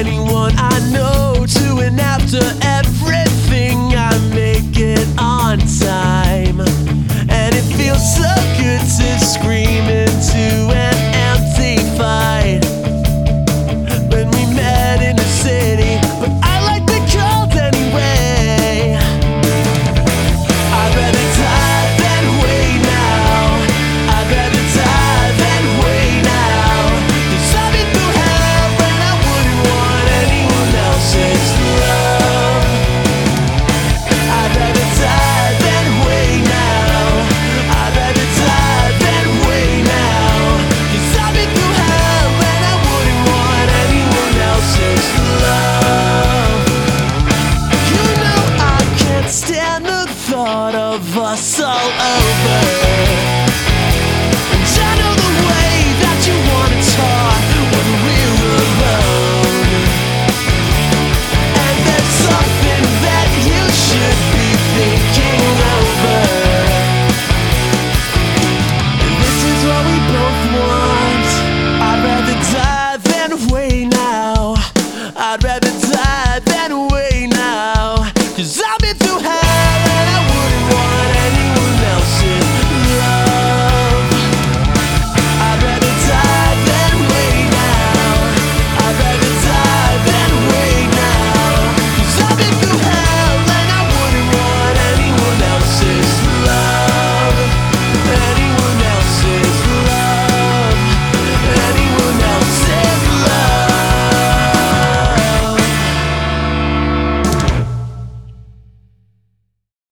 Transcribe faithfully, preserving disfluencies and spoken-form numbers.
anyone I know to, and after everything I make it on time. And it feels so good to scream into an empty fight. When we met in the city, but I like the cold anyway. I'd rather die than wait now. I'd rather die than wait now. 'Cause I've been through hell and I wouldn't want anyone else's love. I'd rather die than wait now. I'd rather die than wait now. 'Cause I've been through hell and I wouldn't want anyone else's love. You know I can't stand the thought of us all over. And I know the way that you wanna talk when we're alone. And there's something that you should be thinking over. And this is what we both want. I'd rather die than wait now. I'd rather die